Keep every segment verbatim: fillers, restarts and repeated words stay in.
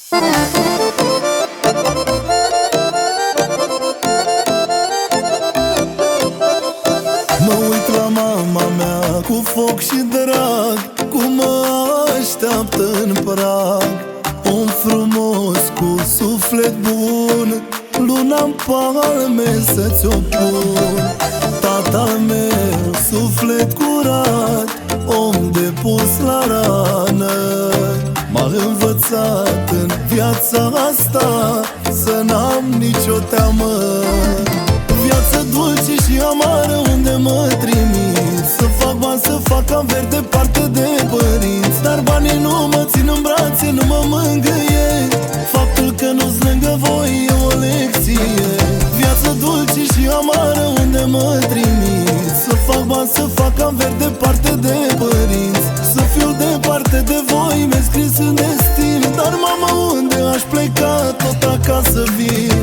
Mă uit la mama mea cu foc și drag, cum mă așteaptă în prag. Om frumos cu suflet bun, luna-n palme să-ți o pun. Tata meu, suflet curat, om de pus la rană, m-a învățat în viața asta să n-am nicio teamă. Viață dulce și amară unde mă trimit, să fac bani, să fac averi departe de părinți. Dar banii nu mă țin în brațe, nu mă mângâie, faptul că nu-s lângă voi e o lecție. Viață dulce și amară unde mă trimit, să fac bani, să fac averi departe de părinți. Să fiu departe de voi mi-e scris în destin, dar mama, unde aș pleca, tot acasă vin.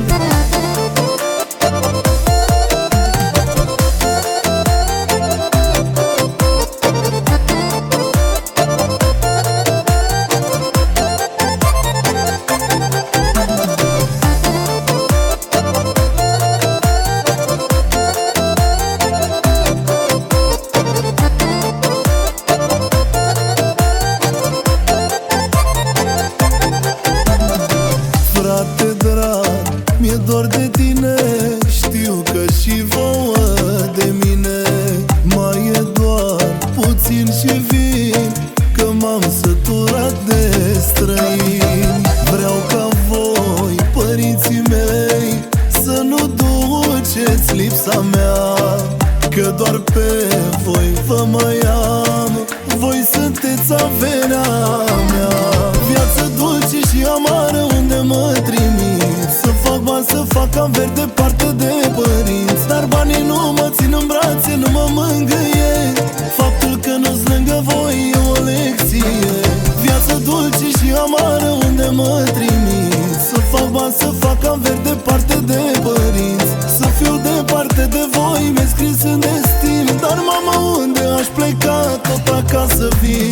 Frate drag, mi-e dor de tine, știu că și vouă de mine. Mai e doar puțin și vin, că m-am săturat de străini. Vreau ca voi, părinții mei, să nu duceți lipsa mea, că doar pe voi vă mai am, voi sunteți averea mea. Viață dulce și amară unde mă trimit, să fac bani, să fac averi departe de părinți. Dar banii nu mă țin în brațe, nu mă mângâie, faptul că nu-s lângă voi e o lecție. Viață dulce și amară unde mă trimit, să fac bani, să fac averi departe de părinți. Să fiu departe de voi mi-e scris în destin, dar mama, unde aș pleca, tot acasă vin.